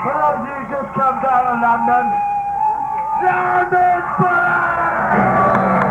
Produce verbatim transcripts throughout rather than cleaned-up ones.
For those of you who just come down to London, London Bullet!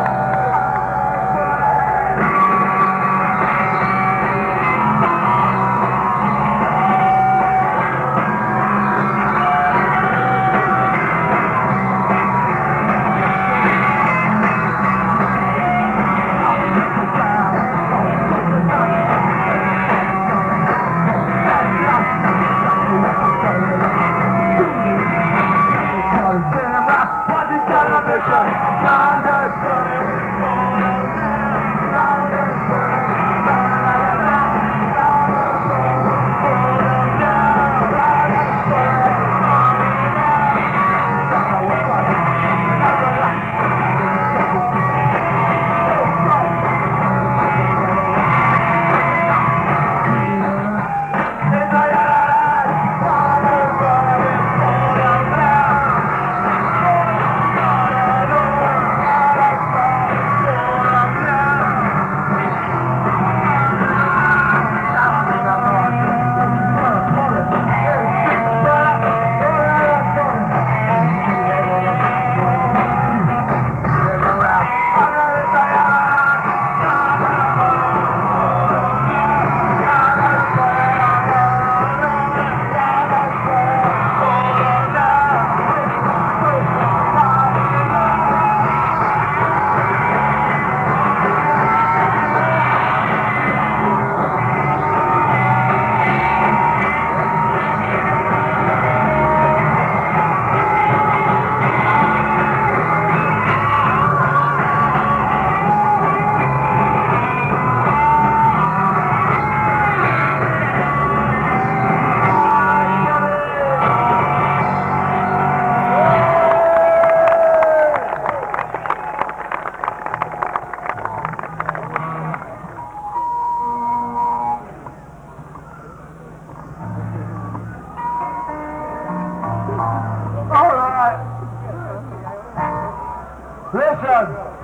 Listen,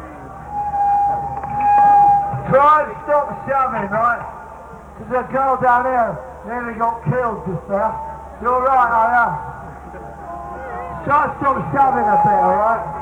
try and stop shoving, right? There's a girl down here nearly got killed just there. You're right, are you? Try and stop shoving a bit, alright?